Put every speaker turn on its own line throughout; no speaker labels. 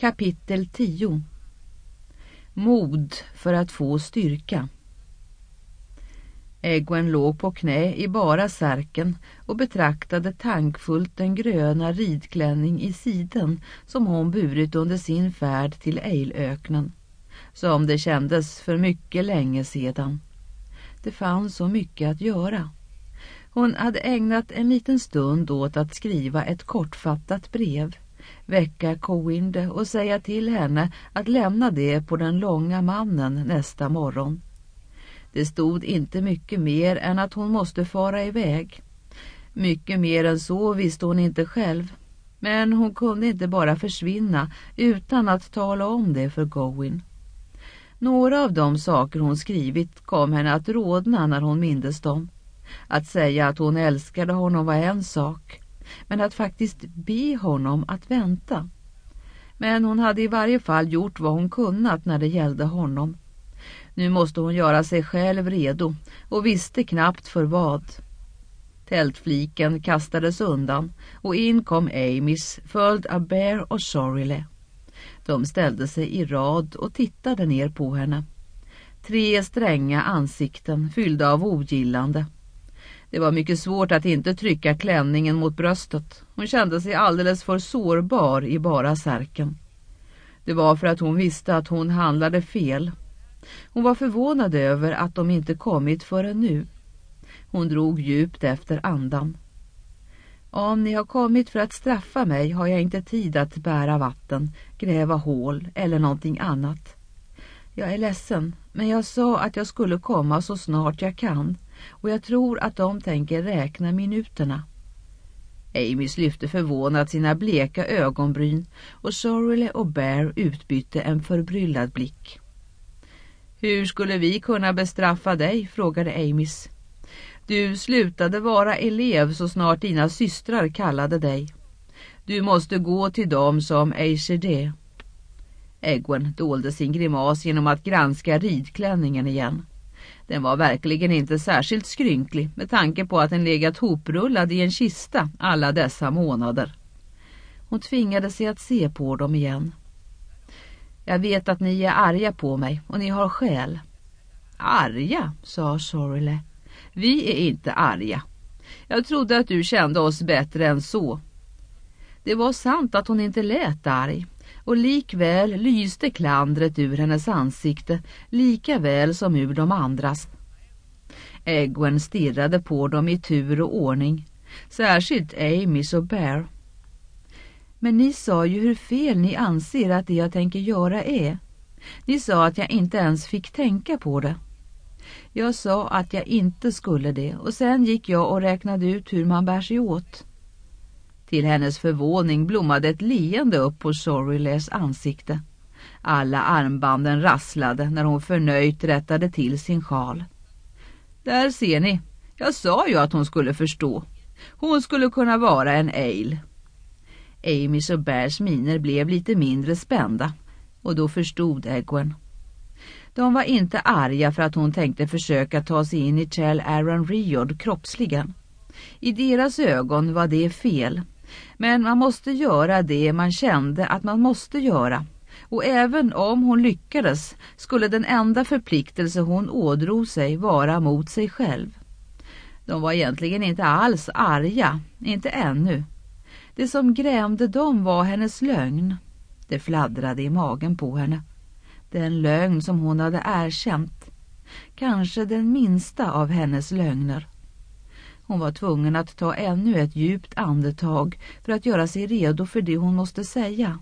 Kapitel 10. Mod för att få styrka. Egwene låg på knä i bara särken och betraktade tankfullt den gröna ridklänning i siden som hon burit under sin färd till Eilöknen, som det kändes för mycket länge sedan. Det fanns så mycket att göra. Hon hade ägnat en liten stund åt att skriva ett kortfattat brev, väcka Cowinde och säga till henne att lämna det på den långa mannen nästa morgon. Det stod inte mycket mer än att hon måste fara iväg. Mycket mer än så visste hon inte själv. Men hon kunde inte bara försvinna utan att tala om det för Gawain. Några av de saker hon skrivit kom henne att rodna när hon mindes dem. Att säga att hon älskade honom var en sak, men att faktiskt be honom att vänta. Men hon hade i varje fall gjort vad hon kunnat när det gällde honom. Nu måste hon göra sig själv redo och visste knappt för vad. Tältfliken kastades undan och in kom Amis, följd av Bear och Sorryle. De ställde sig i rad och tittade ner på henne. 3 stränga ansikten fyllda av ogillande. Det var mycket svårt att inte trycka klänningen mot bröstet. Hon kände sig alldeles för sårbar i bara särken. Det var för att hon visste att hon handlade fel. Hon var förvånad över att de inte kommit förrän nu. Hon drog djupt efter andan. Om ni har kommit för att straffa mig har jag inte tid att bära vatten, gräva hål eller någonting annat. Jag är ledsen, men jag sa att jag skulle komma så snart jag kan, och jag tror att de tänker räkna minuterna. Amy lyfte förvånat sina bleka ögonbryn och Sorryle och Bear utbytte en förbryllad blick. Hur skulle vi kunna bestraffa dig, frågade Amis. Du slutade vara elev så snart dina systrar kallade dig. Du måste gå till dem som Aishede. Egwene dolde sin grimas genom att granska ridklänningen igen. Den var verkligen inte särskilt skrynklig med tanke på att den legat hoprullad i en kista alla dessa månader. Hon tvingade sig att se på dem igen. Jag vet att ni är arga på mig och ni har skäl. Arga, sa Sorryle. Vi är inte arga. Jag trodde att du kände oss bättre än så. Det var sant att hon inte lät arg. Och likväl lyste klandret ur hennes ansikte, lika väl som ur de andras. Egwene stirrade på dem i tur och ordning, särskilt Amis och Bear. Men ni sa ju hur fel ni anser att det jag tänker göra är. Ni sa att jag inte ens fick tänka på det. Jag sa att jag inte skulle det, och sen gick jag och räknade ut hur man bär sig åt. Till hennes förvåning blommade ett leende upp på Sorryles ansikte. Alla armbanden rasslade när hon förnöjt rättade till sin sjal. Där ser ni, jag sa ju att hon skulle förstå. Hon skulle kunna vara en Eil. Amis och Bears miner blev lite mindre spända, och då förstod Egwene. De var inte arga för att hon tänkte försöka ta sig in i Chel Aran Rhyod kroppsligen. I deras ögon var det fel. Men man måste göra det man kände att man måste göra. Och även om hon lyckades skulle den enda förpliktelse hon ådrog sig vara mot sig själv. De var egentligen inte alls arga, inte ännu. Det som grämde dem var hennes lögn. Det fladdrade i magen på henne. Den lögn som hon hade erkänt. Kanske den minsta av hennes lögner. Hon var tvungen att ta ännu ett djupt andetag för att göra sig redo för det hon måste säga.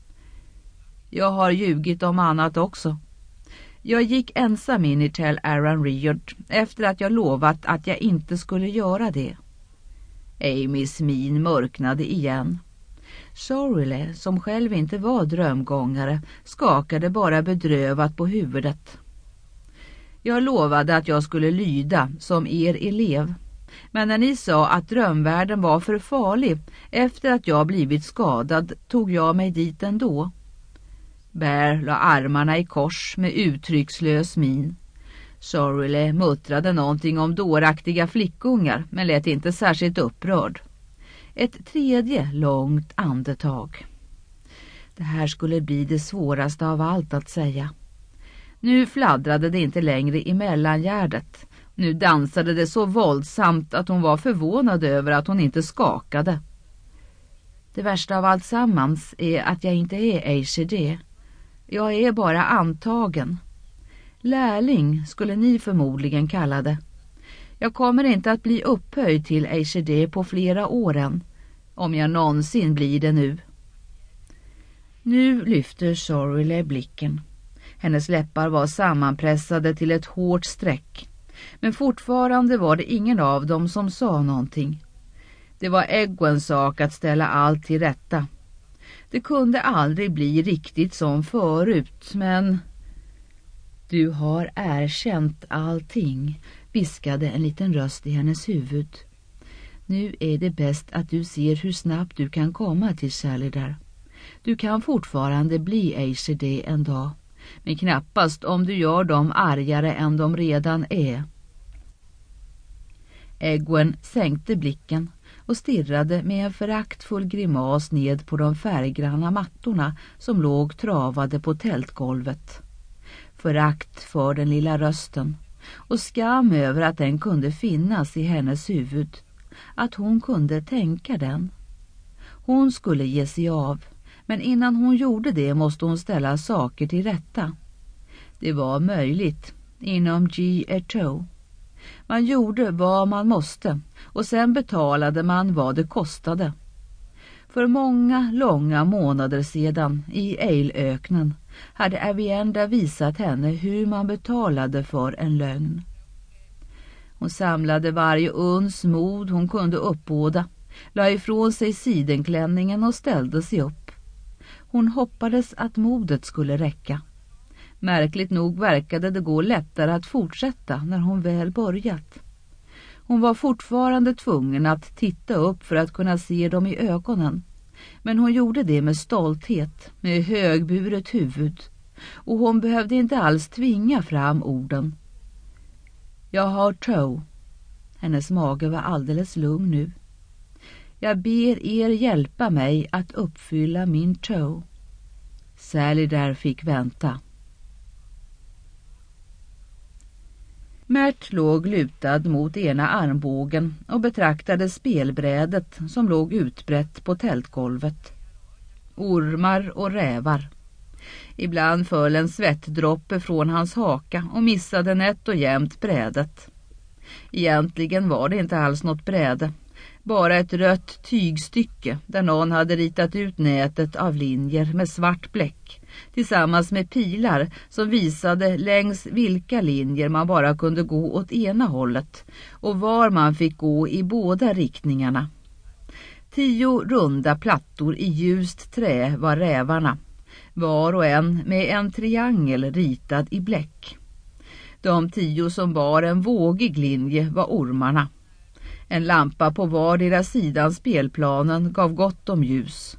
Jag har ljugit om annat också. Jag gick ensam in i Chel Aran Rhyod efter att jag lovat att jag inte skulle göra det. Amis min mörknade igen. Sorryle, som själv inte var drömgångare, skakade bara bedrövat på huvudet. Jag lovade att jag skulle lyda som er elev. Men när ni sa att drömvärlden var för farlig efter att jag blivit skadad tog jag mig dit ändå. Bear la armarna i kors med uttryckslös min. Sorryle muttrade någonting om dåraktiga flickungar men lät inte särskilt upprörd. Ett tredje långt andetag. Det här skulle bli det svåraste av allt att säga. Nu fladdrade det inte längre i mellangärdet. Nu dansade det så våldsamt att hon var förvånad över att hon inte skakade. Det värsta av allt sammans är att jag inte är HCD. Jag är bara antagen. Lärling skulle ni förmodligen kalla det. Jag kommer inte att bli upphöjd till HCD på flera år än, om jag någonsin blir det nu. Nu lyfter Sorreley blicken. Hennes läppar var sammanpressade till ett hårt streck. Men fortfarande var det ingen av dem som sa någonting. Det var Egwens sak att ställa allt till rätta. Det kunde aldrig bli riktigt som förut, men... Du har erkänt allting, viskade en liten röst i hennes huvud. Nu är det bäst att du ser hur snabbt du kan komma till Salidar. Du kan fortfarande bli HCD en dag, men knappast om du gör dem argare än de redan är. Egwen sänkte blicken och stirrade med en föraktfull grimas ned på de färggranna mattorna som låg travade på tältgolvet. Förakt för den lilla rösten och skam över att den kunde finnas i hennes huvud, att hon kunde tänka den. Hon skulle ge sig av, men innan hon gjorde det måste hon ställa saker till rätta. Det var möjligt inom G.H.O. Man gjorde vad man måste och sen betalade man vad det kostade. För många långa månader sedan i Eilöknen hade Avienda visat henne hur man betalade för en lögn. Hon samlade varje uns mod hon kunde uppbåda, la ifrån sig sidenklänningen och ställde sig upp. Hon hoppades att modet skulle räcka. Märkligt nog verkade det gå lättare att fortsätta när hon väl börjat. Hon var fortfarande tvungen att titta upp för att kunna se dem i ögonen. Men hon gjorde det med stolthet, med högburet huvud. Och hon behövde inte alls tvinga fram orden. Jag har Toe. Hennes mage var alldeles lugn nu. Jag ber er hjälpa mig att uppfylla min Toe. Salidar fick vänta. Mert låg lutad mot ena armbågen och betraktade spelbrädet som låg utbrett på tältgolvet. Ormar och rävar. Ibland föll en svettdroppe från hans haka och missade nätt och jämnt brädet. Egentligen var det inte alls något bräde, bara ett rött tygstycke där någon hade ritat ut nätet av linjer med svart bläck tillsammans med pilar som visade längs vilka linjer man bara kunde gå åt ena hållet och var man fick gå i båda riktningarna. 10 runda plattor i ljust trä var rävarna, var och en med en triangel ritad i bläck. De 10 som bar en vågig linje var ormarna. En lampa på vardera sidan spelplanen gav gott om ljus.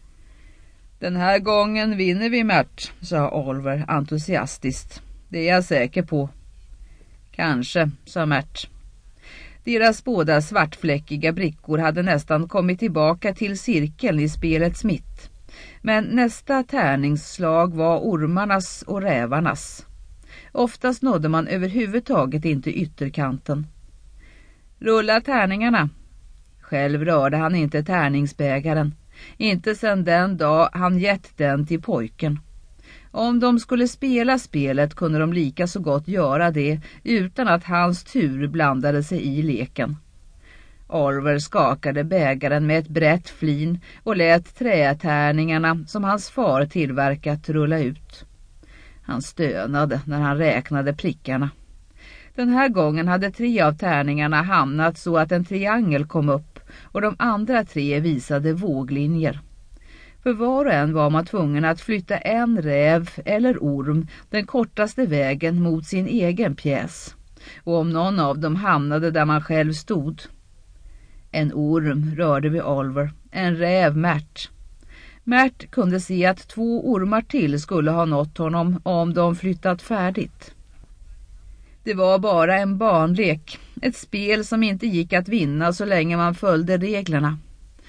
Den här gången vinner vi, Mert, sa Oliver entusiastiskt. Det är jag säker på. Kanske, sa Mert. Deras båda svartfläckiga brickor hade nästan kommit tillbaka till cirkeln i spelets mitt. Men nästa tärningsslag var ormarnas och rävarnas. Oftast nådde man överhuvudtaget inte ytterkanten. Rulla tärningarna. Själv rörde han inte tärningsbägaren. Inte sedan den dag han gett den till pojken. Om de skulle spela spelet kunde de lika så gott göra det utan att hans tur blandade sig i leken. Oliver skakade bägaren med ett brett flin och lät trätärningarna som hans far tillverkat rulla ut. Han stönade när han räknade prickarna. Den här gången hade 3 av tärningarna hamnat så att en triangel kom upp och de andra 3 visade våglinjer. För var och en var man tvungen att flytta en räv eller orm den kortaste vägen mot sin egen pjäs. Och om någon av dem hamnade där man själv stod. En orm rörde vid Oliver, en räv Mert. Mert kunde se att 2 ormar till skulle ha nått honom om de flyttat färdigt. Det var bara en barnlek, ett spel som inte gick att vinna så länge man följde reglerna.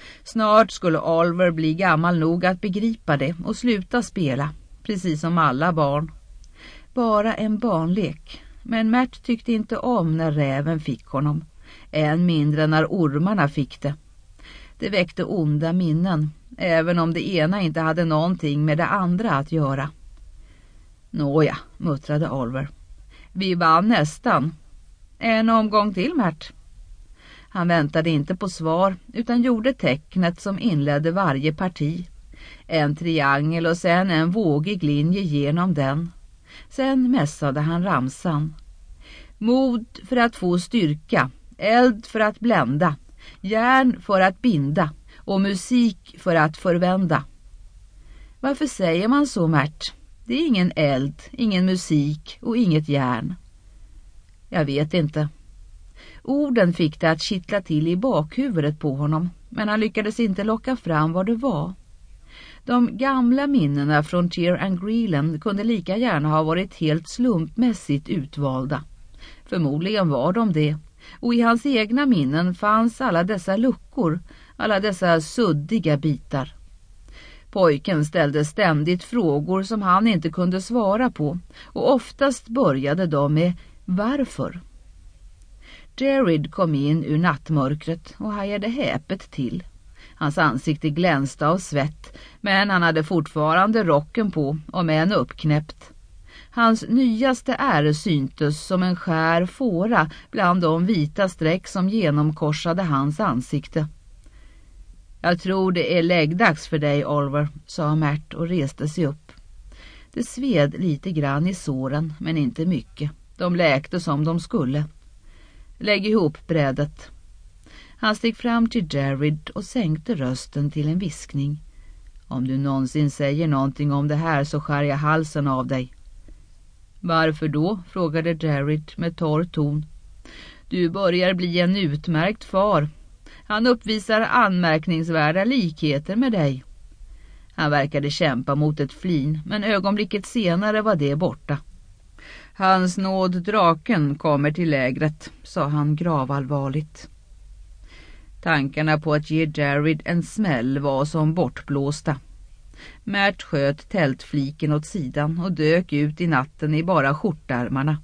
Snart skulle Oliver bli gammal nog att begripa det och sluta spela, precis som alla barn. Bara en barnlek, men Mert tyckte inte om när räven fick honom, än mindre när ormarna fick det. Det väckte onda minnen, även om det ena inte hade någonting med det andra att göra. Nåja, muttrade Oliver. Vi vann nästan. En omgång till, Mert. Han väntade inte på svar utan gjorde tecknet som inledde varje parti. En triangel och sen en vågig linje genom den. Sen mässade han ramsan. Mod för att få styrka, eld för att blända, järn för att binda och musik för att förvända. Varför säger man så, Mert? Det är ingen eld, ingen musik och inget järn. Jag vet inte. Orden fick det att kittla till i bakhuvudet på honom, men han lyckades inte locka fram vad det var. De gamla minnena från Tir and Greeland kunde lika gärna ha varit helt slumpmässigt utvalda. Förmodligen var de det, och i hans egna minnen fanns alla dessa luckor, alla dessa suddiga bitar. Pojken ställde ständigt frågor som han inte kunde svara på, och oftast började de med varför. Jared kom in ur nattmörkret och hajade häpet till. Hans ansikte glänste av svett, men han hade fortfarande rocken på och med en uppknäppt. Hans nyaste ärr syntes som en skär fåra bland de vita streck som genomkorsade hans ansikte. Jag tror det är läggdags för dig, Oliver, sa Mert och reste sig upp. Det sved lite grann i såren, men inte mycket. De läkte som de skulle. Lägg ihop brädet. Han steg fram till Jared och sänkte rösten till en viskning. Om du någonsin säger någonting om det här så skär jag halsen av dig. Varför då? Frågade Jared med torr ton. Du börjar bli en utmärkt far. Han uppvisar anmärkningsvärda likheter med dig. Han verkade kämpa mot ett flin, men ögonblicket senare var det borta. Hans nåd draken kommer till lägret, sa han gravallvarligt. Tankarna på att ge Jared en smäll var som bortblåsta. Mert sköt tältfliken åt sidan och dök ut i natten i bara skjortärmarna.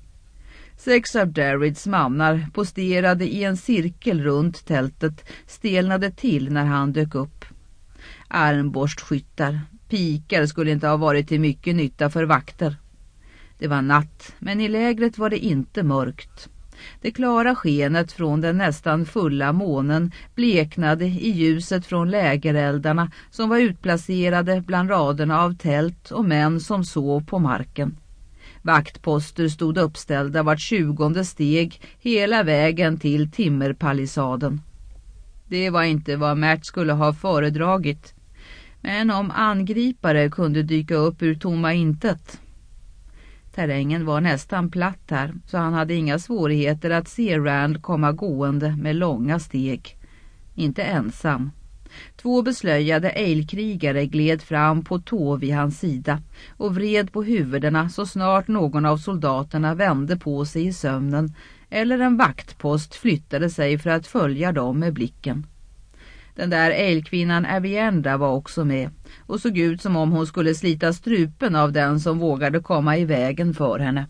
6 av Jareds mannar posterade i en cirkel runt tältet, stelnade till när han dök upp. Armborstskyttar, pikar skulle inte ha varit till mycket nytta för vakter. Det var natt, men i lägret var det inte mörkt. Det klara skenet från den nästan fulla månen bleknade i ljuset från lägereldarna som var utplacerade bland raderna av tält och män som sov på marken. Vaktposter stod uppställda vart 20:e steg hela vägen till timmerpalissaden. Det var inte vad Mert skulle ha föredragit, men om angripare kunde dyka upp ur tomma intet. Terrängen var nästan platt här, så han hade inga svårigheter att se Rand komma gående med långa steg. Inte ensam. 2 beslöjade eilkrigare gled fram på tå vid hans sida och vred på huvudena så snart någon av soldaterna vände på sig i sömnen eller en vaktpost flyttade sig för att följa dem med blicken. Den där eilkvinnan Avienda var också med och såg ut som om hon skulle slita strupen av den som vågade komma i vägen för henne.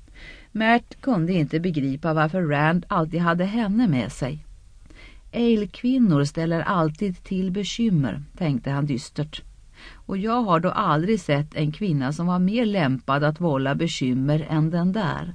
Mert kunde inte begripa varför Rand alltid hade henne med sig. Eilkvinnor ställer alltid till bekymmer, tänkte han dystert. Och jag har då aldrig sett en kvinna som var mer lämpad att vålla bekymmer än den där.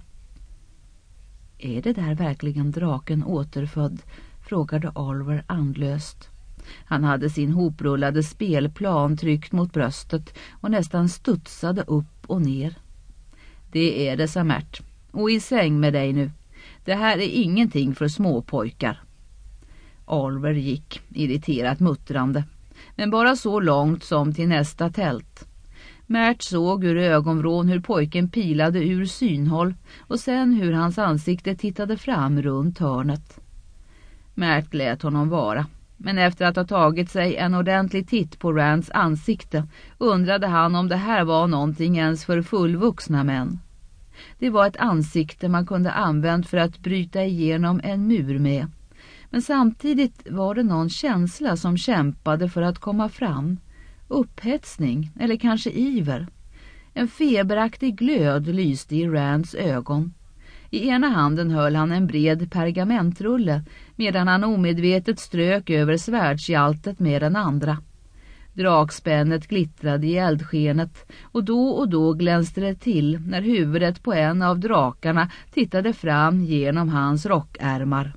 Är det där verkligen draken återfödd? Frågade Oliver andlöst. Han hade sin hoprullade spelplan tryckt mot bröstet och nästan studsade upp och ner. Det är det, sa Mert. Och i säng med dig nu. Det här är ingenting för småpojkar. Oliver gick, irriterat muttrande, men bara så långt som till nästa tält. Mert såg ur ögonvrån hur pojken pilade ur synhåll och sen hur hans ansikte tittade fram runt hörnet. Mert lät honom vara, men efter att ha tagit sig en ordentlig titt på Rands ansikte undrade han om det här var någonting ens för fullvuxna män. Det var ett ansikte man kunde använt för att bryta igenom en mur med. Men samtidigt var det någon känsla som kämpade för att komma fram. Upphetsning eller kanske iver. En feberaktig glöd lyste i Rands ögon. I ena handen höll han en bred pergamentrulle medan han omedvetet strök över svärdshjältet med den andra. Drakspännet glittrade i eldskenet och då glänste det till när huvudet på en av drakarna tittade fram genom hans rockärmar.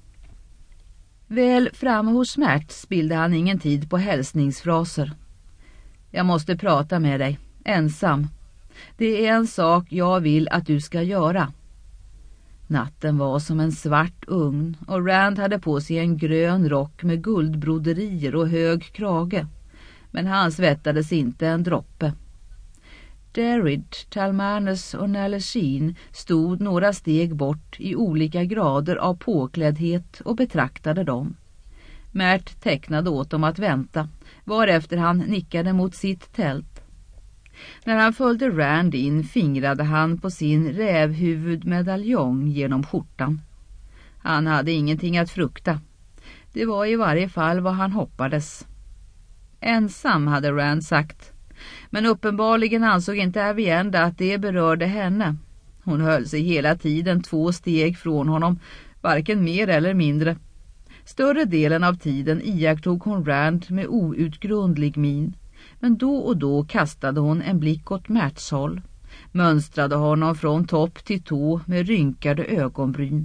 Väl framme hos Märt spillde han ingen tid på hälsningsfraser. Jag måste prata med dig, ensam. Det är en sak jag vill att du ska göra. Natten var som en svart ugn och Rand hade på sig en grön rock med guldbroderier och hög krage. Men han svettades inte en droppe. Derrid, Talmanus och Naleshin stod några steg bort i olika grader av påkläddhet och betraktade dem. Märt tecknade åt dem att vänta, varefter han nickade mot sitt tält. När han följde Rand in fingrade han på sin rävhuvudmedaljong genom skjortan. Han hade ingenting att frukta. Det var i varje fall vad han hoppades. Ensam, hade Rand sagt. Men uppenbarligen ansåg inte Avienda att det berörde henne. Hon höll sig hela tiden 2 steg från honom, varken mer eller mindre. Större delen av tiden iakttog hon Rand med outgrundlig min. Men då och då kastade hon en blick åt Märts håll. Mönstrade honom från topp till tå med rynkade ögonbryn.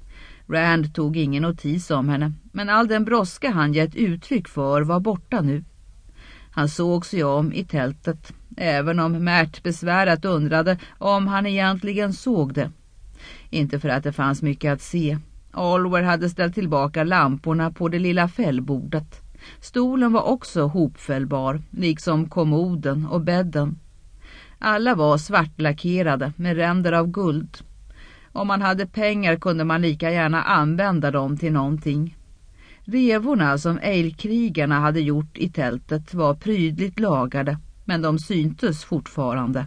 Rand tog ingen notis om henne, men all den brådska han gett uttryck för var borta nu. Han såg sig om i tältet, även om Märt besvärat undrade om han egentligen såg det. Inte för att det fanns mycket att se. Alwer hade ställt tillbaka lamporna på det lilla fällbordet. Stolen var också hopfällbar, liksom kommoden och bädden. Alla var svartlackerade med ränder av guld. Om man hade pengar kunde man lika gärna använda dem till någonting. Revorna som eilkrigarna hade gjort i tältet var prydligt lagade, men de syntes fortfarande.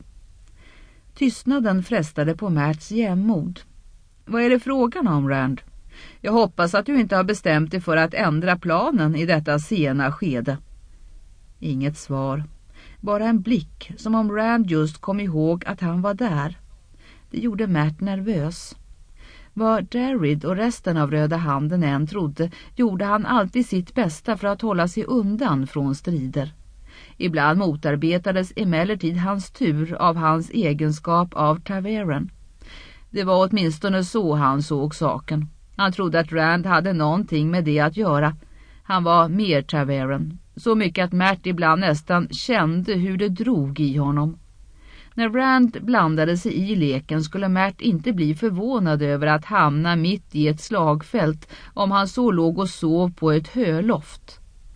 Tystnaden frestade på Märts jämmod. Vad är det frågan om, Rand? Jag hoppas att du inte har bestämt dig för att ändra planen i detta sena skede. Inget svar. Bara en blick, som om Rand just kom ihåg att han var där. Det gjorde Märt nervös. Vad Derrid och resten av Röda handen än trodde, gjorde han alltid sitt bästa för att hålla sig undan från strider. Ibland motarbetades emellertid hans tur av hans egenskap av Taveren. Det var åtminstone så han såg saken. Han trodde att Rand hade någonting med det att göra. Han var mer Taveren. Så mycket att Märt ibland nästan kände hur det drog i honom. När Rand blandade sig i leken skulle Märt inte bli förvånad över att hamna mitt i ett slagfält om han så låg och sov på ett höloft.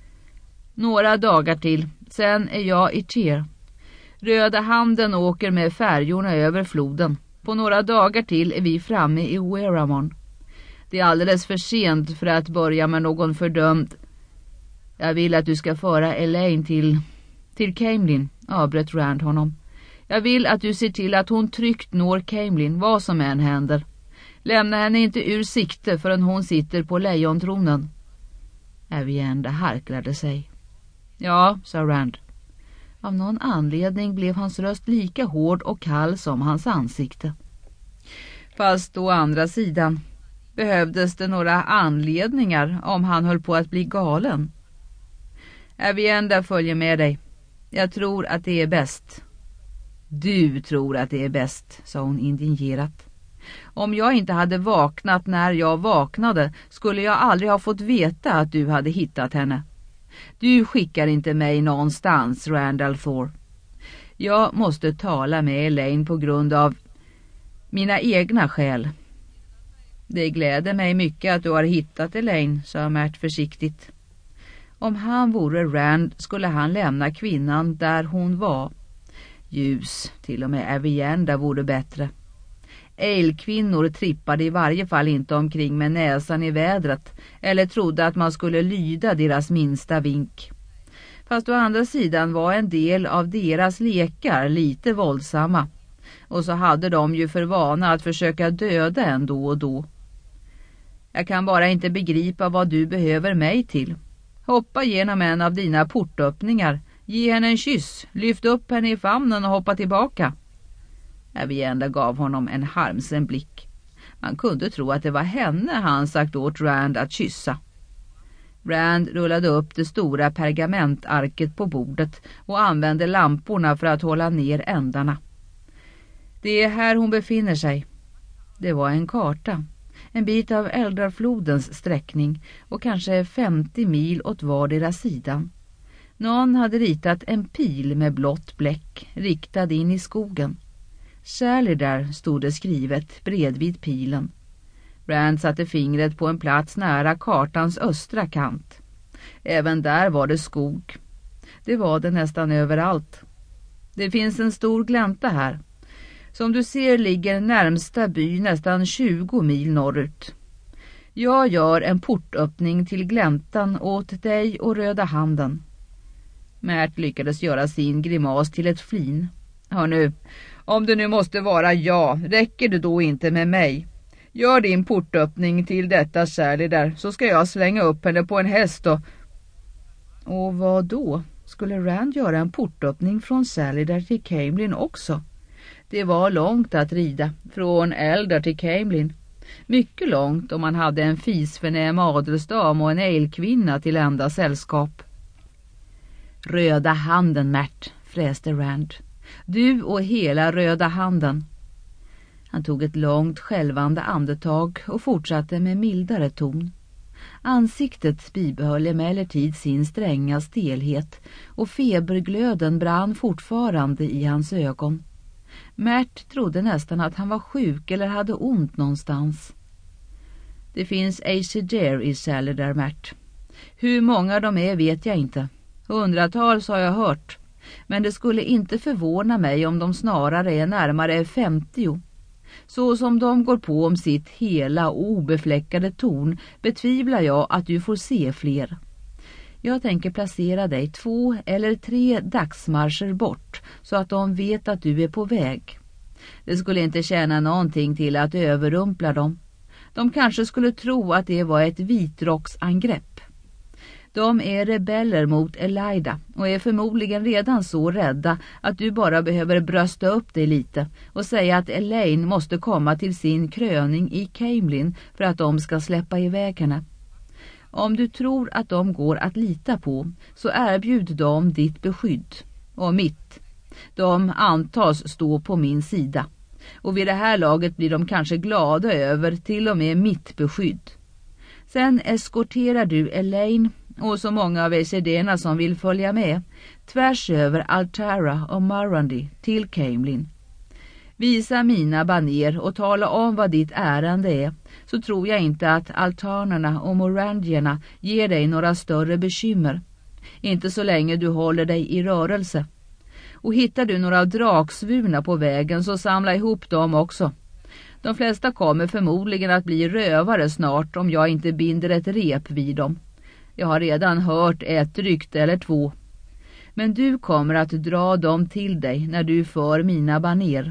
Några dagar till, sen är jag i Tyr. Röda handen åker med färjorna över floden. På några dagar till är vi framme i Weramon. Det är alldeles för sent för att börja med någon fördömd. Jag vill att du ska föra Elaine till Caemlyn, avbröt Rand honom. Jag vill att du ser till att hon tryggt når Caemlyn, vad som än händer. Lämna henne inte ur sikte förrän hon sitter på lejontronen. Avienda harklade sig. Ja, sa Rand. Av någon anledning blev hans röst lika hård och kall som hans ansikte. Fast å andra sidan behövdes det några anledningar om han höll på att bli galen. Avienda följer med dig. Jag tror att det är bäst. Du tror att det är bäst, sa hon indignerat. Om jag inte hade vaknat när jag vaknade skulle jag aldrig ha fått veta att du hade hittat henne. Du skickar inte mig någonstans, Randall Thor. Jag måste tala med Elaine på grund av mina egna skäl. Det gläder mig mycket att du har hittat Elaine, sa Märt försiktigt. Om han vore Rand skulle han lämna kvinnan där hon var. Ljus, till och med Avienda vore bättre. Eilkvinnor trippade i varje fall inte omkring med näsan i vädret eller trodde att man skulle lyda deras minsta vink. Fast å andra sidan var en del av deras lekar lite våldsamma. Och så hade de ju för vana att försöka döda en då och då. Jag kan bara inte begripa vad du behöver mig till. Hoppa genom en av dina portöppningar. Ge henne en kyss. Lyft upp henne i famnen och hoppa tillbaka. Avienda gav honom en harmsen blick. Man kunde tro att det var henne han sagt åt Rand att kyssa. Rand rullade upp det stora pergamentarket på bordet och använde lamporna för att hålla ner ändarna. Det är här hon befinner sig. Det var en karta. En bit av Eldarflodens sträckning och kanske 50 mil åt vardera sidan. Någon hade ritat en pil med blått bläck riktad in i skogen. Shalidar stod det skrivet bredvid pilen. Rand satte fingret på en plats nära kartans östra kant. Även där var det skog. Det var det nästan överallt. Det finns en stor glänta här. Som du ser ligger närmsta by nästan 20 mil norrut. Jag gör en portöppning till gläntan åt dig och Röda handen. Märt lyckades göra sin grimas till ett flin. Hör nu, om det nu måste vara jag, räcker det då inte med mig? Gör din portöppning till detta Shalidar så ska jag slänga upp henne på en häst och... Och vad då? Skulle Rand göra en portöppning från Shalidar till Caemlyn också? Det var långt att rida, från Eldar till Caemlyn. Mycket långt om man hade en fisförnäm adelsdam och en älkvinna till enda sällskap. Röda handen, Märt, fräste Rand. Du och hela Röda handen. Han tog ett långt skälvande andetag och fortsatte med mildare ton. Ansiktet bibehöll emellertid sin stränga stelhet och feberglöden brann fortfarande i hans ögon. Märt trodde nästan att han var sjuk eller hade ont någonstans. Det finns Aesir i Shalidar, Märt. Hur många de är vet jag inte. Hundratals har jag hört. Men det skulle inte förvåna mig om de snarare är närmare 50. Så som de går på om sitt hela och obefläckade torn betvivlar jag att du får se fler. Jag tänker placera dig 2 eller 3 dagsmarscher bort så att de vet att du är på väg. Det skulle inte tjäna någonting till att överrumpla dem. De kanske skulle tro att det var ett vitrocksangrepp. De är rebeller mot Elaida och är förmodligen redan så rädda att du bara behöver brösta upp dig lite och säga att Elaine måste komma till sin kröning i Caemlyn för att de ska släppa iväg henne. Om du tror att de går att lita på så erbjud dem ditt beskydd och mitt. De antas stå på min sida och vid det här laget blir de kanske glada över till och med mitt beskydd. Sen eskorterar du Elaine och så många av Aesirderna som vill följa med tvärs över Altara och Marandi till Caemlyn. Visa mina baner och tala om vad ditt ärende är, så tror jag inte att altanerna och morandierna ger dig några större bekymmer. Inte så länge du håller dig i rörelse. Och hittar du några draksvurna på vägen så samla ihop dem också. De flesta kommer förmodligen att bli rövare snart om jag inte binder ett rep vid dem. Jag har redan hört ett rykte eller 2. Men du kommer att dra dem till dig när du för mina baner.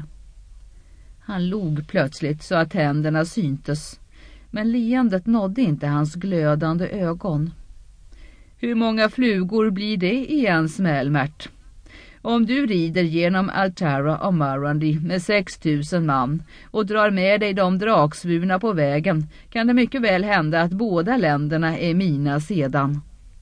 Han log plötsligt så att händerna syntes. Men leendet nådde inte hans glödande ögon. Hur många flugor blir det i en smäll, Märt? Om du rider genom Altara och Marandi med 6000 man och drar med dig de draksvurna på vägen kan det mycket väl hända att båda länderna är mina sedan.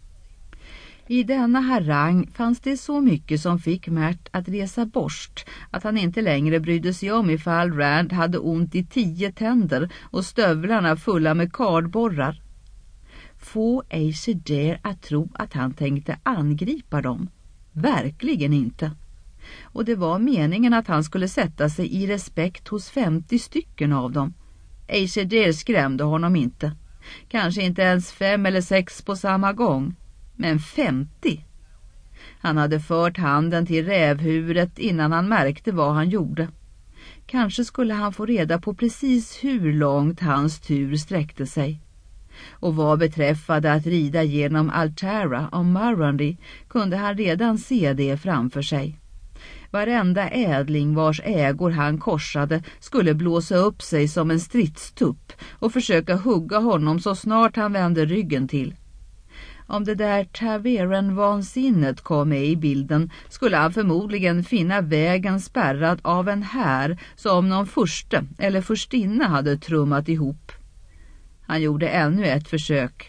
I denna harang fanns det så mycket som fick Märt att resa borst att han inte längre brydde sig om ifall Rand hade ont i 10 tänder och stövlarna fulla med kardborrar. Få Aesir att tro att han tänkte angripa dem. Verkligen inte. Och det var meningen att han skulle sätta sig i respekt hos 50 stycken av dem. Aesir skrämde honom inte. Kanske inte ens 5 eller 6 på samma gång. Men 50. Han hade fört handen till rävhuvudet innan han märkte vad han gjorde. Kanske skulle han få reda på precis hur långt hans tur sträckte sig. Och vad beträffade att rida genom Altara och Marandi kunde han redan se det framför sig. Varenda ädling vars ägor han korsade skulle blåsa upp sig som en stridstupp och försöka hugga honom så snart han vände ryggen till. Om det där Taveren-vansinnet kom med i bilden skulle han förmodligen finna vägen spärrad av en här som någon furste eller furstinna hade trummat ihop. Han gjorde ännu ett försök.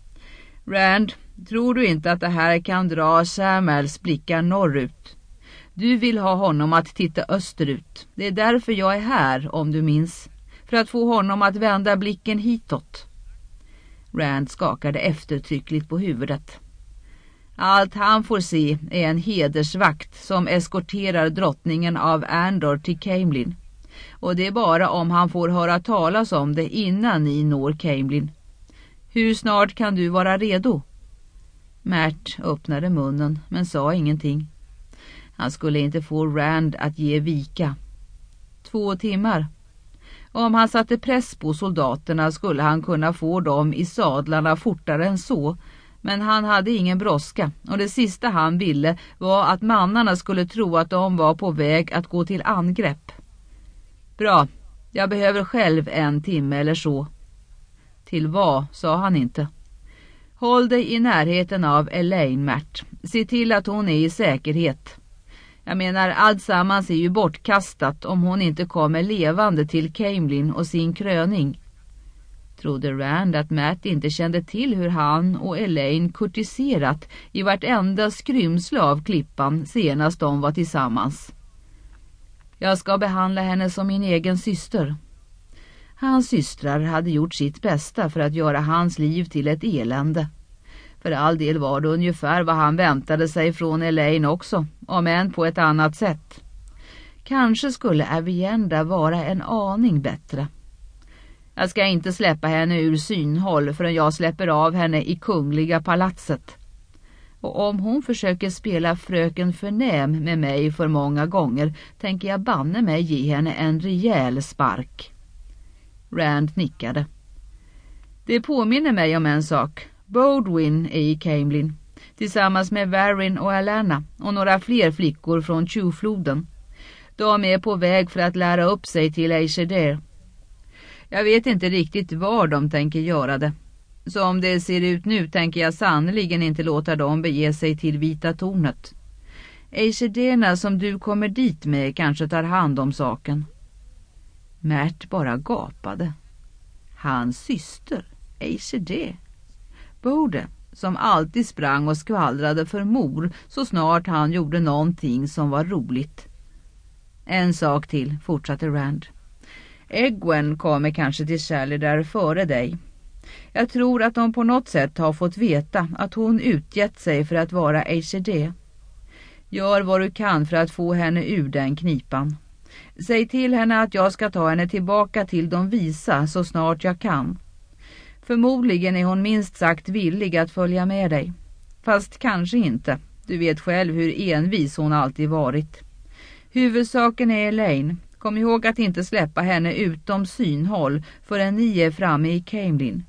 Rand, tror du inte att det här kan dra Samuels blickar norrut? Du vill ha honom att titta österut. Det är därför jag är här, om du minns. För att få honom att vända blicken hitåt. Rand skakade eftertryckligt på huvudet. Allt han får se är en hedersvakt som eskorterar drottningen av Andor till Caemlyn. Och det är bara om han får höra talas om det innan ni når Caemlyn. Hur snart kan du vara redo? Mert öppnade munnen men sa ingenting. Han skulle inte få Rand att ge vika. 2 timmar. Om han satte press på soldaterna skulle han kunna få dem i sadlarna fortare än så. Men han hade ingen brådska och det sista han ville var att mannarna skulle tro att de var på väg att gå till angrepp. Bra, jag behöver själv 1 timme eller så. Till vad, sa han inte. Håll dig i närheten av Elaine, Mert. Se till att hon är i säkerhet. Jag menar, alltsammans är ju bortkastat om hon inte kommer levande till Caemlyn och sin kröning. Trodde Rand att Matt inte kände till hur han och Elaine kurtiserat i vartenda skrymsle av klippan senast de var tillsammans. Jag ska behandla henne som min egen syster. Hans systrar hade gjort sitt bästa för att göra hans liv till ett elände. För all del var det ungefär vad han väntade sig från Elaine också, om än på ett annat sätt. Kanske skulle Avienda vara en aning bättre. Jag ska inte släppa henne ur synhåll förrän jag släpper av henne i kungliga palatset. Och om hon försöker spela fröken förnäm med mig för många gånger tänker jag banne mig ge henne en rejäl spark. Rand nickade. Det påminner mig om en sak. Bodwin är i Caemlyn tillsammans med Varin och Alana och några fler flickor från Tjufloden. De är på väg för att lära upp sig till Aishedar. Jag vet inte riktigt var de tänker göra det. Som det ser ut nu tänker jag sannoliken inte låta dem bege sig till Vita tornet. Aishedarna som du kommer dit med kanske tar hand om saken. Mert bara gapade. Hans syster, Aishedar. Bode, som alltid sprang och skvallrade för mor så snart han gjorde någonting som var roligt. En sak till, fortsatte Rand. Egwene kommer kanske till Shalidar före dig. Jag tror att de på något sätt har fått veta att hon utgett sig för att vara Aishedar. Gör vad du kan för att få henne ur den knipan. Säg till henne att jag ska ta henne tillbaka till de visa så snart jag kan. Förmodligen är hon minst sagt villig att följa med dig. Fast kanske inte. Du vet själv hur envis hon alltid varit. Huvudsaken är Elaine. Kom ihåg att inte släppa henne utom synhåll förrän ni är framme i Caemlyn.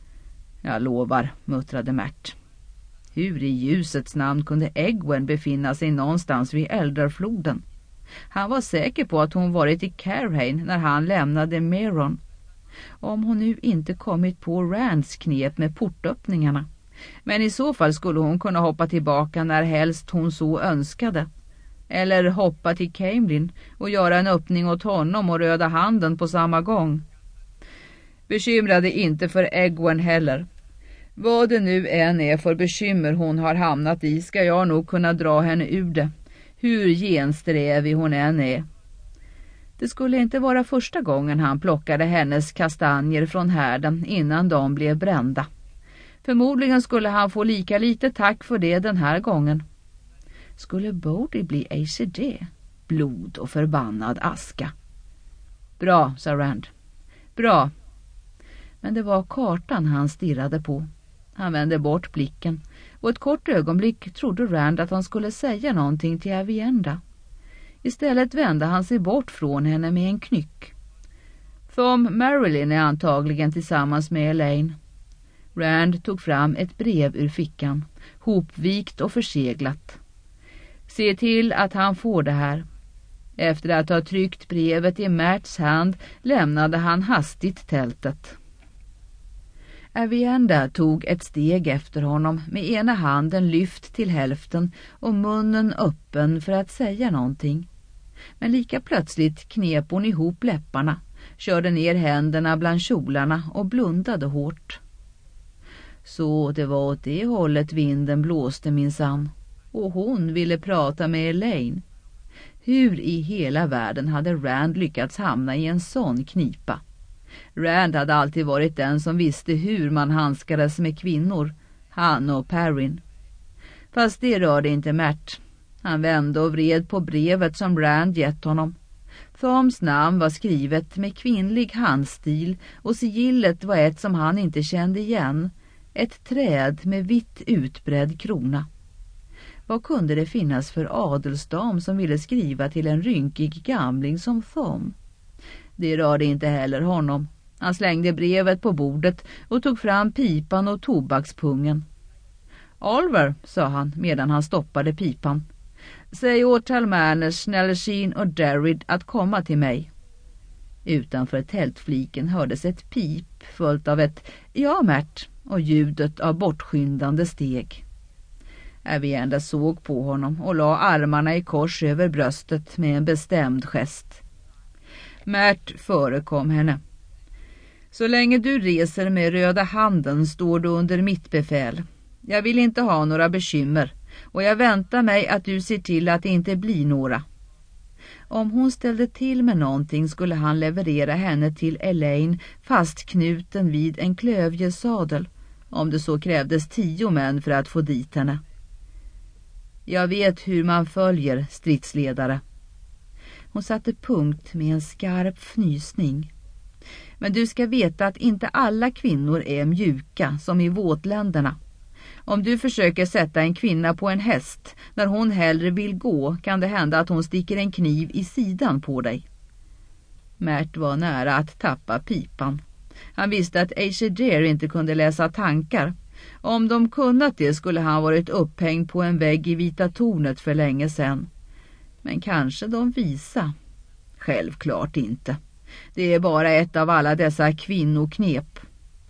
Jag lovar, muttrade Mert. Hur i ljusets namn kunde Egwene befinna sig någonstans vid Eldarfloden? Han var säker på att hon varit i Caerhane när han lämnade Meron. Om hon nu inte kommit på Rands knep med portöppningarna. Men i så fall skulle hon kunna hoppa tillbaka när helst hon så önskade. Eller hoppa till Caemlyn och göra en öppning åt honom och röda handen på samma gång. Bekymrade inte för Egwene heller. Vad det nu än är för bekymmer hon har hamnat i ska jag nog kunna dra henne ur det. Hur gensträvig hon än är. Det skulle inte vara första gången han plockade hennes kastanjer från härden innan de blev brända. Förmodligen skulle han få lika lite tack för det den här gången. Skulle Bodhi bli Aishedar? Blod och förbannad aska. Bra, sa Rand. Bra. Men det var kartan han stirrade på. Han vände bort blicken och ett kort ögonblick trodde Rand att han skulle säga någonting till Avienda. Istället vände han sig bort från henne med en knyck. Thom Marilyn är antagligen tillsammans med Elaine. Rand tog fram ett brev ur fickan, hopvikt och förseglat. Se till att han får det här. Efter att ha tryckt brevet i Märts hand lämnade han hastigt tältet. Avienda tog ett steg efter honom med ena handen lyft till hälften och munnen öppen för att säga någonting. Men lika plötsligt knep hon ihop läpparna, körde ner händerna bland kjolarna och blundade hårt. Så det var åt det hållet vinden blåste minsann. Och hon ville prata med Elaine. Hur i hela världen hade Rand lyckats hamna i en sån knipa? Rand hade alltid varit den som visste hur man handskades med kvinnor, han och Perrin. Fast det rörde inte Märt. Han vände och vred på brevet som Rand gett honom. Thoms namn var skrivet med kvinnlig handstil och sigillet var ett som han inte kände igen. Ett träd med vitt utbredd krona. Vad kunde det finnas för adelsdam som ville skriva till en rynkig gamling som Thom? Det rörde inte heller honom. Han slängde brevet på bordet och tog fram pipan och tobakspungen. Oliver, sa han medan han stoppade pipan. Säg åt Talmanners, Nelleshin och Derrid att komma till mig. Utanför tältfliken hördes ett pip följt av ett ja Märt och ljudet av bortskyndande steg. Avienda såg på honom och la armarna i kors över bröstet med en bestämd gest. Märt förekom henne. Så länge du reser med röda handen står du under mitt befäl. Jag vill inte ha några bekymmer och jag väntar mig att du ser till att det inte blir några. Om hon ställde till med någonting skulle han leverera henne till Elaine fastknuten vid en klövjesadel, om det så krävdes 10 män för att få dit henne. Jag vet hur man följer stridsledare. Hon satte punkt med en skarp fnysning. Men du ska veta att inte alla kvinnor är mjuka som i våtländerna. Om du försöker sätta en kvinna på en häst när hon hellre vill gå kan det hända att hon sticker en kniv i sidan på dig. Märt var nära att tappa pipan. Han visste att Aesir inte kunde läsa tankar. Om de kunnat det skulle han varit upphängd på en vägg i Vita tornet för länge sedan. Men kanske de visa? Självklart inte. Det är bara ett av alla dessa kvinnoknep.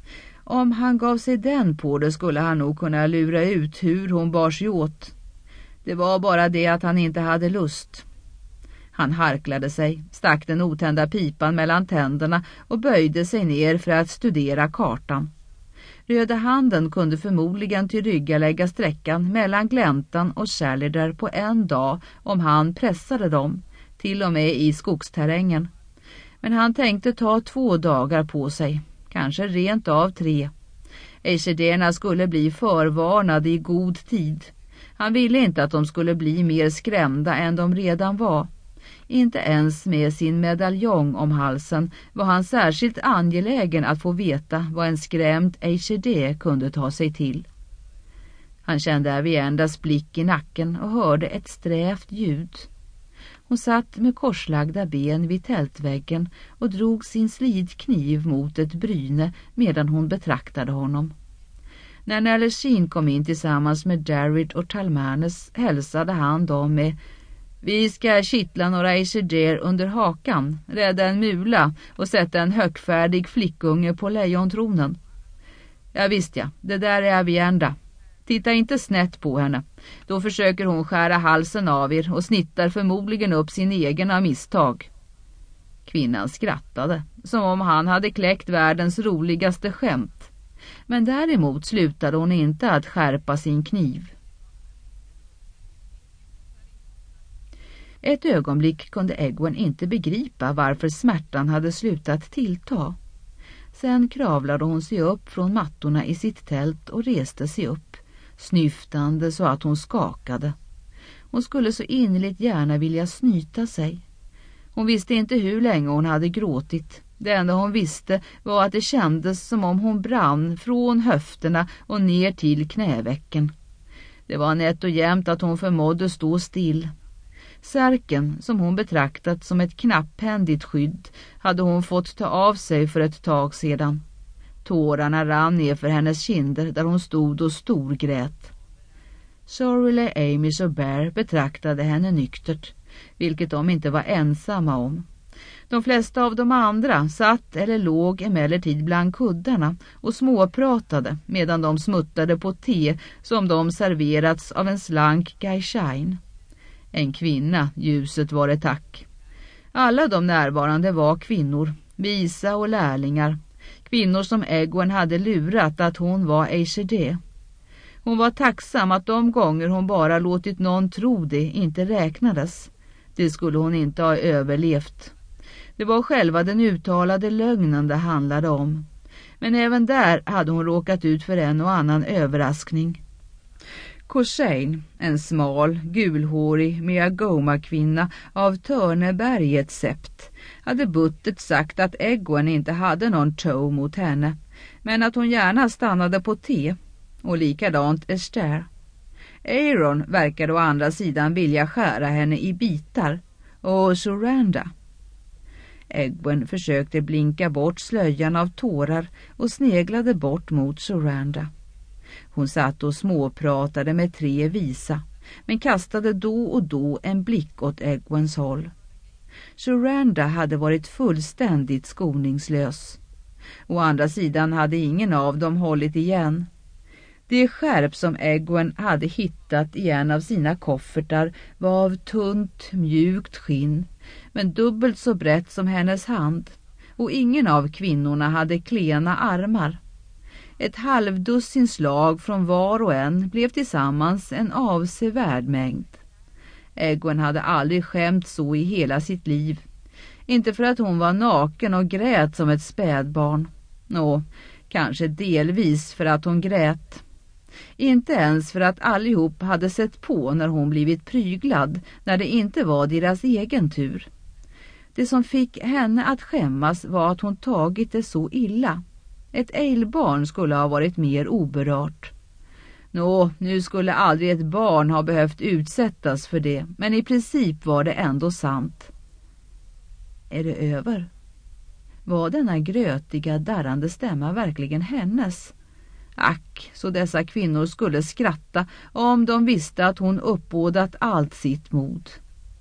Om han gav sig den på det skulle han nog kunna lura ut hur hon bar sig åt. Det var bara det att han inte hade lust. Han harklade sig, stack den otända pipan mellan tänderna och böjde sig ner för att studera kartan. Röda handen kunde förmodligen tillryggalägga sträckan mellan Gläntan och Kärlider på en dag om han pressade dem, till och med i skogsterrängen. Men han tänkte ta 2 dagar på sig, kanske rent av 3. Aesirderna skulle bli förvarnade i god tid. Han ville inte att de skulle bli mer skrämda än de redan var. Inte ens med sin medaljong om halsen var han särskilt angelägen att få veta vad en skrämd Aesir kunde ta sig till. Han kände Aviendas blick i nacken och hörde ett strävt ljud. Hon satt med korslagda ben vid tältväggen och drog sin slidkniv mot ett bryne medan hon betraktade honom. När Nelleshin kom in tillsammans med Derrid och Talmanners hälsade han dem med vi ska kittla några Aesir under hakan, rädda en mula och sätta en högfärdig flickunge på lejontronen. Ja visst ja, det där är Avienda. Titta inte snett på henne. Då försöker hon skära halsen av er och snittar förmodligen upp sin egen av misstag. Kvinnan skrattade, som om han hade kläckt världens roligaste skämt. Men däremot slutade hon inte att skärpa sin kniv. Ett ögonblick kunde Egwene inte begripa varför smärtan hade slutat tillta. Sen kravlade hon sig upp från mattorna i sitt tält och reste sig upp, snyftande så att hon skakade. Hon skulle så innerligt gärna vilja snyta sig. Hon visste inte hur länge hon hade gråtit. Det enda hon visste var att det kändes som om hon brann från höfterna och ner till knävecken. Det var nätt och jämnt att hon förmådde stå still. Särken, som hon betraktat som ett knapphändigt skydd, hade hon fått ta av sig för ett tag sedan. Tårarna rann ner för hennes kinder där hon stod och storgrät. Sorrely, Amish och Bear betraktade henne nyktert, vilket de inte var ensamma om. De flesta av de andra satt eller låg emellertid bland kuddarna och småpratade medan de smuttade på te som de serverats av en slank Gaishain. En kvinna, ljuset var det tack. Alla de närvarande var kvinnor, visa och lärlingar. Kvinnor som Egwene hade lurat att hon var Aishede. Hon var tacksam att de gånger hon bara låtit någon tro det inte räknades. Det skulle hon inte ha överlevt. Det var själva den uttalade lögnen det handlade om. Men även där hade hon råkat ut för en och annan överraskning. Coshain, en smal, gulhårig Meagoma-kvinna av Törnebergets sept, hade buttert sagt att Egwene inte hade någon tro mot henne, men att hon gärna stannade på te, och likadant Esther. Aaron verkade å andra sidan vilja skära henne i bitar, och Soranda. Egwene försökte blinka bort slöjan av tårar och sneglade bort mot Soranda. Hon satt och småpratade med 3 visa, men kastade då och då en blick åt Egwenes håll. Soranda hade varit fullständigt skoningslös. Å andra sidan hade ingen av dem hållit igen. Det skärp som Egwene hade hittat i en av sina koffertar var av tunt, mjukt skinn, men dubbelt så brett som hennes hand, och ingen av kvinnorna hade klena armar. Ett halvdussin slag från var och en blev tillsammans en avsevärd mängd. Egwene hade aldrig skämt så i hela sitt liv. Inte för att hon var naken och grät som ett spädbarn. Kanske delvis för att hon grät. Inte ens för att allihop hade sett på när hon blivit pryglad, när det inte var deras egen tur. Det som fick henne att skämmas var att hon tagit det så illa. Ett ejlbarn skulle ha varit mer oberört. Nu skulle aldrig ett barn ha behövt utsättas för det, men i princip var det ändå sant. Är det över? Var denna grötiga, darrande stämma verkligen hennes? Ack, så dessa kvinnor skulle skratta om de visste att hon uppbådat allt sitt mod.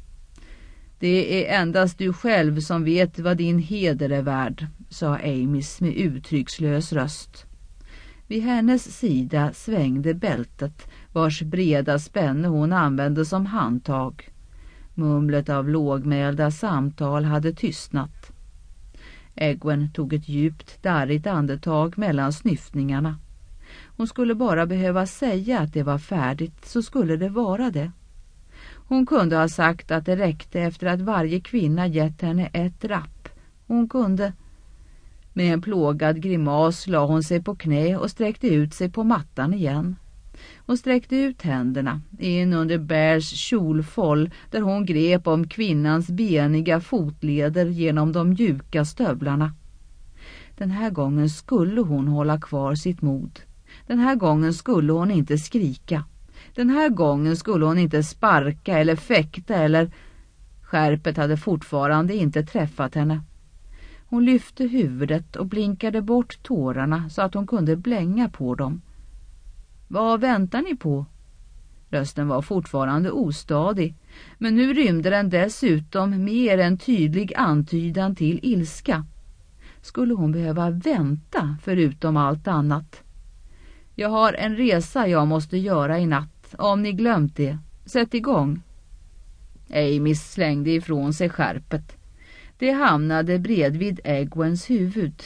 Det är endast du själv som vet vad din heder är värd, sa Amish med uttryckslös röst. Vid hennes sida svängde bältet, vars breda spänne hon använde som handtag. Mumlet av lågmälda samtal hade tystnat. Egwene tog ett djupt, darrigt andetag mellan snyftningarna. Hon skulle bara behöva säga att det var färdigt, så skulle det vara det. Hon kunde ha sagt att det räckte efter att varje kvinna gett henne ett rapp. Hon kunde... Med en plågad grimas la hon sig på knä och sträckte ut sig på mattan igen. Hon sträckte ut händerna in under Bears kjolfåll där hon grep om kvinnans beniga fotleder genom de mjuka stövlarna. Den här gången skulle hon hålla kvar sitt mod. Den här gången skulle hon inte skrika. Den här gången skulle hon inte sparka eller fäkta eller... Skärpet hade fortfarande inte träffat henne. Hon lyfte huvudet och blinkade bort tårarna så att hon kunde blänga på dem. Vad väntar ni på? Rösten var fortfarande ostadig, men nu rymde den dessutom mer en tydlig antydan till ilska. Skulle hon behöva vänta förutom allt annat? Jag har en resa jag måste göra i natt, om ni glömt det. Sätt igång. Amish slängde ifrån sig skärpet. Det hamnade bredvid Egwenes huvud.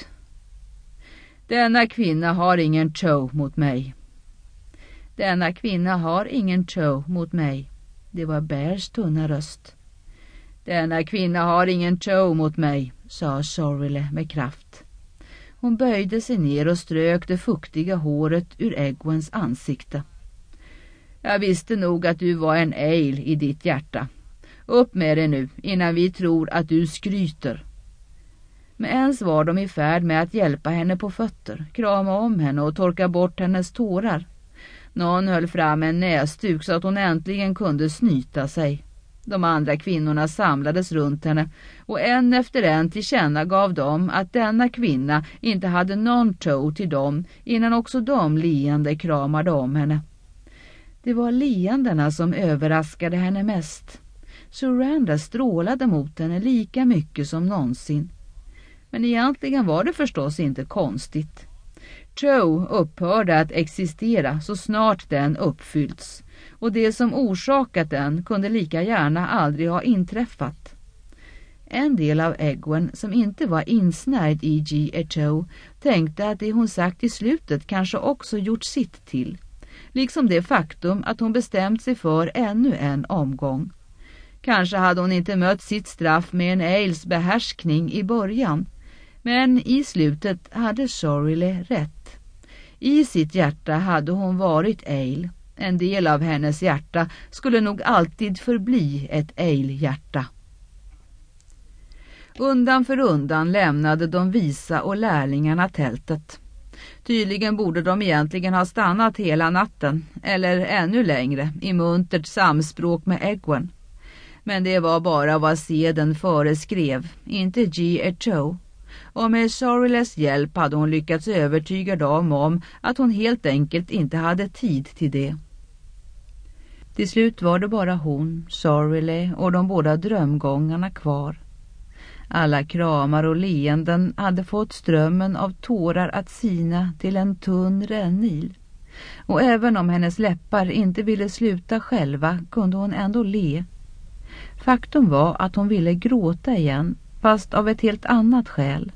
Denna kvinna har ingen tro mot mig. Denna kvinna har ingen tro mot mig. Det var Bears tunna röst. Denna kvinna har ingen tro mot mig, sa Sorrely med kraft. Hon böjde sig ner och strök det fuktiga håret ur Egwenes ansikte. Jag visste nog att du var en ejl i ditt hjärta. Upp med det nu, innan vi tror att du skryter. Men ens var de i färd med att hjälpa henne på fötter, krama om henne och torka bort hennes tårar. Någon höll fram en näsduk så att hon äntligen kunde snyta sig. De andra kvinnorna samlades runt henne och en efter en tillkännagav dem att denna kvinna inte hade någon tro till dem innan också de leende kramade om henne. Det var leendena som överraskade henne mest. Surrender strålade mot henne lika mycket som någonsin. Men egentligen var det förstås inte konstigt. Joe upphörde att existera så snart den uppfyllts, och det som orsakat den kunde lika gärna aldrig ha inträffat. En del av Egwene som inte var insnärjd i G.H.O. tänkte att det hon sagt i slutet kanske också gjort sitt till, liksom det faktum att hon bestämt sig för ännu en omgång. Kanske hade hon inte mött sitt straff med en Ails behärskning i början, men i slutet hade Sorryle rätt. I sitt hjärta hade hon varit Ail. En del av hennes hjärta skulle nog alltid förbli ett Ail-hjärta. Undan för undan lämnade de visa och lärlingarna tältet. Tydligen borde de egentligen ha stannat hela natten, eller ännu längre, i muntert samspråk med Egwene. Men det var bara vad seden föreskrev, inte G.H.O. Och med Sorryles hjälp hade hon lyckats övertyga dem om att hon helt enkelt inte hade tid till det. Till slut var det bara hon, Sorryle och de båda drömgångarna kvar. Alla kramar och leenden hade fått strömmen av tårar att sina till en tunn rännil. Och även om hennes läppar inte ville sluta själva kunde hon ändå le. Faktum var att hon ville gråta igen, fast av ett helt annat skäl.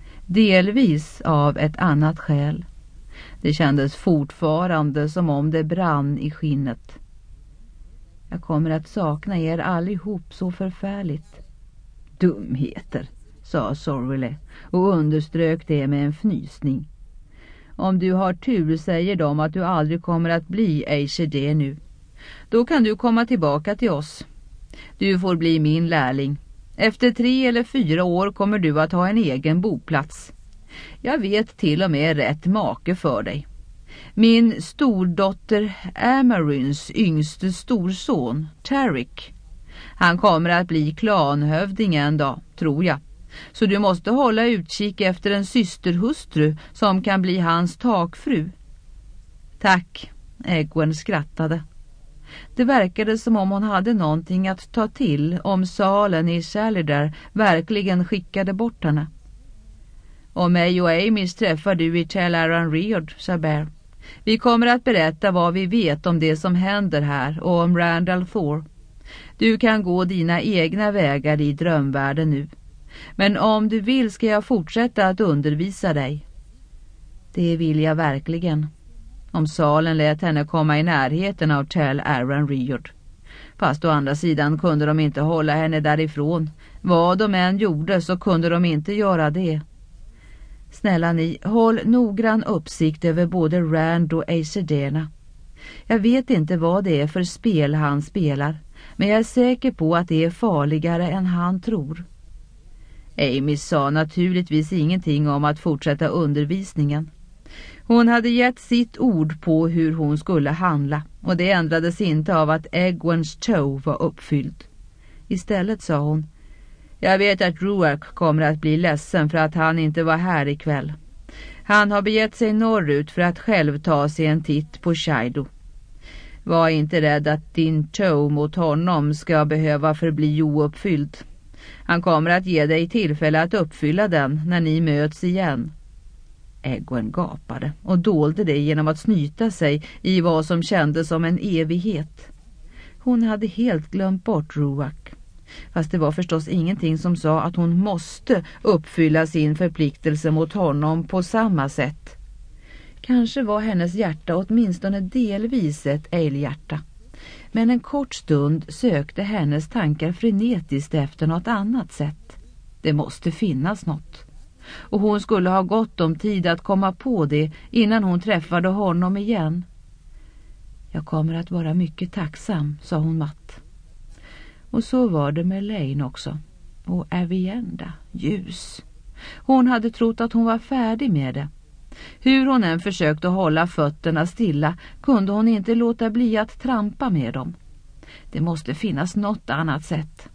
Delvis av ett annat skäl. Det kändes fortfarande som om det brann i skinnet. Jag kommer att sakna er allihop så förfärligt. Dumheter, sa Sorryle och underströk det med en fnysning. Om du har tur säger de att du aldrig kommer att bli Aishede nu. Då kan du komma tillbaka till oss. Du får bli min lärling. Efter 3 eller 4 år kommer du att ha en egen boplats. Jag vet till och med rätt make för dig. Min stordotter Amaryns yngste storson, Tarik. Han kommer att bli klanhövding en dag, tror jag. Så du måste hålla utkik efter en systerhustru som kan bli hans takfru. Tack, Egwene skrattade. Det verkade som om hon hade någonting att ta till om salen i Shalidar verkligen skickade bort henne. Och mig och Amis träffar du i Tell Aran-Rhiod, sa Bear. Vi kommer att berätta vad vi vet om det som händer här och om Randall Thor. Du kan gå dina egna vägar i drömvärlden nu. Men om du vill ska jag fortsätta att undervisa dig. Det vill jag verkligen. Om salen lät henne komma i närheten av Tell Aran-Rhiod. Fast å andra sidan kunde de inte hålla henne därifrån. Vad de än gjorde så kunde de inte göra det. Snälla ni, håll noggrann uppsikt över både Rand och Aishedena. Jag vet inte vad det är för spel han spelar, men jag är säker på att det är farligare än han tror. Amy sa naturligtvis ingenting om att fortsätta undervisningen. Hon hade gett sitt ord på hur hon skulle handla, och det ändrades inte av att Egwenes toe var uppfylld. Istället sa hon: jag vet att Ruark kommer att bli ledsen för att han inte var här ikväll. Han har begett sig norrut för att själv ta sig en titt på Shaido. Var inte rädd att din toe mot honom ska behöva förbli ouppfylld. Han kommer att ge dig tillfälle att uppfylla den när ni möts igen. Egwene gapade och dolde det genom att snyta sig i vad som kändes som en evighet. Hon hade helt glömt bort Ruark. Fast det var förstås ingenting som sa att hon måste uppfylla sin förpliktelse mot honom på samma sätt. Kanske var hennes hjärta åtminstone delvis ett älghjärta. Men en kort stund sökte hennes tankar frenetiskt efter något annat sätt. Det måste finnas något. Och hon skulle ha gott om tid att komma på det innan hon träffade honom igen. Jag kommer att vara mycket tacksam, sa hon matt. Och så var det med Lane också. Och Avienda, ljus. Hon hade trott att hon var färdig med det. Hur hon än försökte hålla fötterna stilla kunde hon inte låta bli att trampa med dem. Det måste finnas något annat sätt.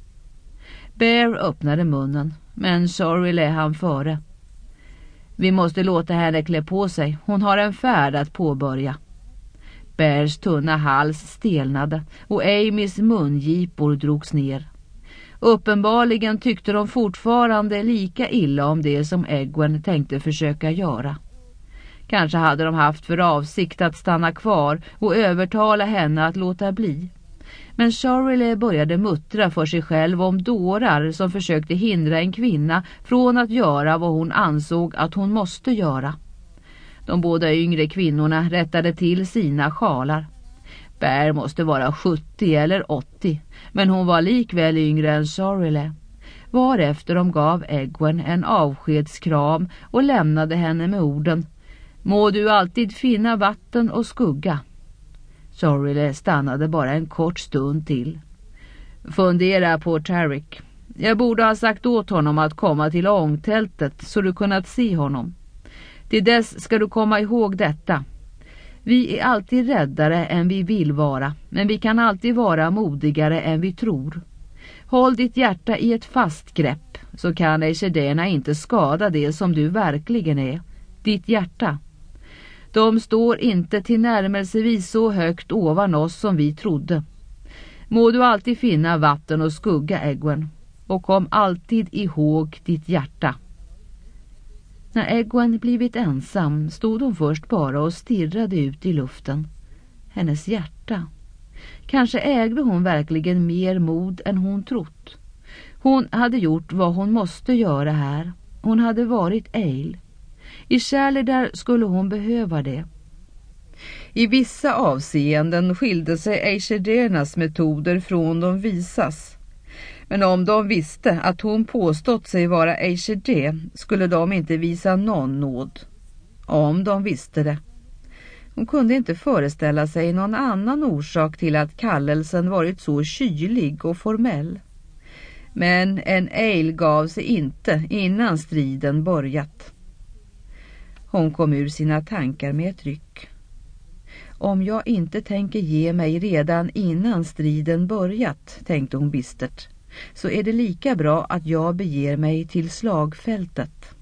Bear öppnade munnen, men Sorryle han före. Vi måste låta henne klä på sig. Hon har en färd att påbörja. Bears tunna hals stelnade och Amys mungipor drogs ner. Uppenbarligen tyckte de fortfarande lika illa om det som Egwene tänkte försöka göra. Kanske hade de haft för avsikt att stanna kvar och övertala henne att låta bli. Men Shirley började muttra för sig själv om dårar som försökte hindra en kvinna från att göra vad hon ansåg att hon måste göra. De båda yngre kvinnorna rättade till sina sjalar. Bear måste vara 70 eller 80, men hon var likväl yngre än Shirley. Varefter de gav Egwene en avskedskram och lämnade henne med orden: "Må du alltid finna vatten och skugga." Shirley stannade bara en kort stund till. "Fundera på Tarek. Jag borde ha sagt åt honom att komma till ångtältet så du kunnat se honom. Till dess ska du komma ihåg detta. Vi är alltid räddare än vi vill vara, men vi kan alltid vara modigare än vi tror. Håll ditt hjärta i ett fast grepp, så kan Eshederna inte skada det som du verkligen är, ditt hjärta. De står inte tillnärmelsevis så högt ovan oss som vi trodde. Må du alltid finna vatten och skugga, Egwene, och kom alltid ihåg ditt hjärta." När Egwene blivit ensam stod hon först bara och stirrade ut i luften. Hennes hjärta. Kanske ägde hon verkligen mer mod än hon trott. Hon hade gjort vad hon måste göra här. Hon hade varit Eil. I Sheridan skulle hon behöva det. I vissa avseenden skilde sig Eshedernas metoder från de visas. Men om de visste att hon påstått sig vara Eshedé skulle de inte visa någon nåd. Om de visste det. Hon kunde inte föreställa sig någon annan orsak till att kallelsen varit så kylig och formell. Men en Eil gav sig inte innan striden börjat. Hon kom ur sina tankar med ett ryck. Om jag inte tänker ge mig redan innan striden börjat, tänkte hon bistert, så är det lika bra att jag beger mig till slagfältet.